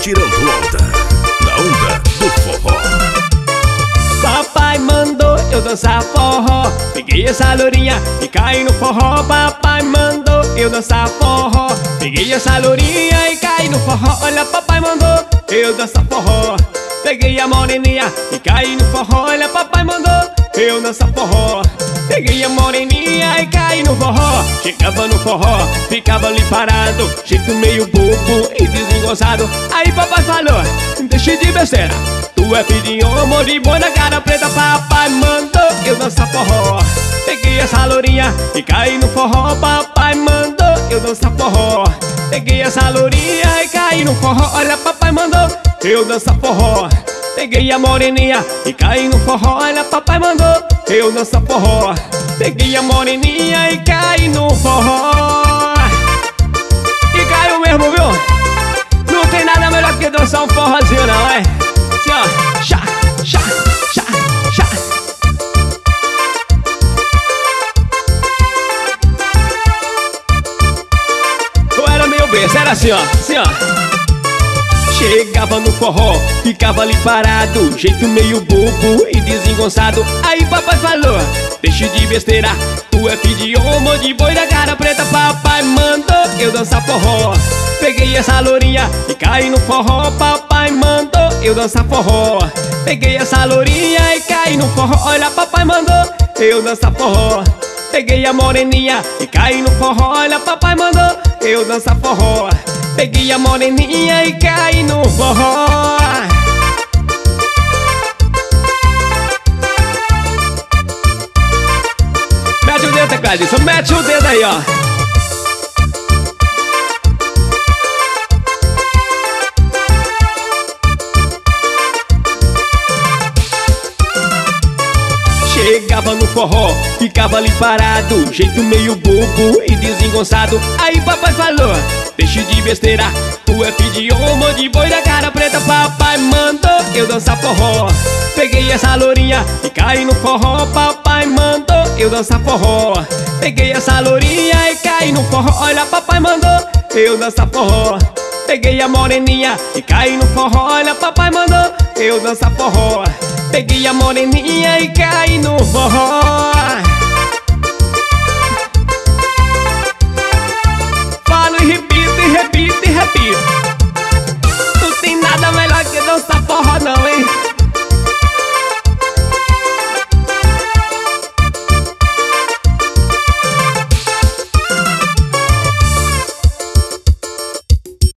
tirando onda, na onda do forró. Papai mandou eu dançar forró, peguei essa lourinha e caí no forró. Papai mandou eu dançar forró, peguei essa lourinha e caí no forró. Olha, papai mandou eu dançar forró, peguei a moreninha e caí no forró. Olha, papai mandou eu dançar forró, peguei a moreninha e caí no forró. Chegava no forró, ficava ali parado, jeito meio bobo e desengonçado. Aí papai falou, deixa de besteira, tu é filho de homem de boi na cara preta. Papai mandou eu dançar forró, peguei essa lourinha e caí no forró. Papai mandou eu dançar forró, peguei essa lourinha e caí no forró. Olha, papai mandou eu dançar forró, peguei a moreninha e caí no forró. Olha, papai mandou eu dançar forró, peguei a moreninha e caí no forró. E caiu mesmo, viu? Não tem nada melhor que dançar um forrozinho, não, é? Assim, ó, chá, chá, chá, chá. Eu era meio besta, era assim, ó, assim, ó. Chegava no forró, ficava ali parado, jeito meio bobo e desengonçado. Aí papai falou, deixa de besteira, tu é filho de homem de boi da cara preta. Papai mandou eu dançar forró, peguei essa lourinha e caí no forró. Papai mandou eu dançar forró, peguei essa lourinha e caí no forró. Olha, papai mandou eu dançar forró, peguei a moreninha e caí no forró. Olha, papai mandou eu dançar forró, peguei a moreninha e caí no forró. Mete o dedo, Cladson, mete o dedo aí, ó. Chegava no forró, ficava ali parado, jeito meio bobo e desengonçado. Aí papai falou, deixa de besteira, tu é filho de homem de boi da cara preta. Papai mandou eu dançar forró, peguei essa lourinha e caí no forró. Papai mandou eu dançar forró, peguei essa lourinha e caí no forró. Olha, papai mandou eu dançar forró, peguei a moreninha e caí no forró. Olha, papai mandou eu dançar forró, peguei a moreninha e caí no forró.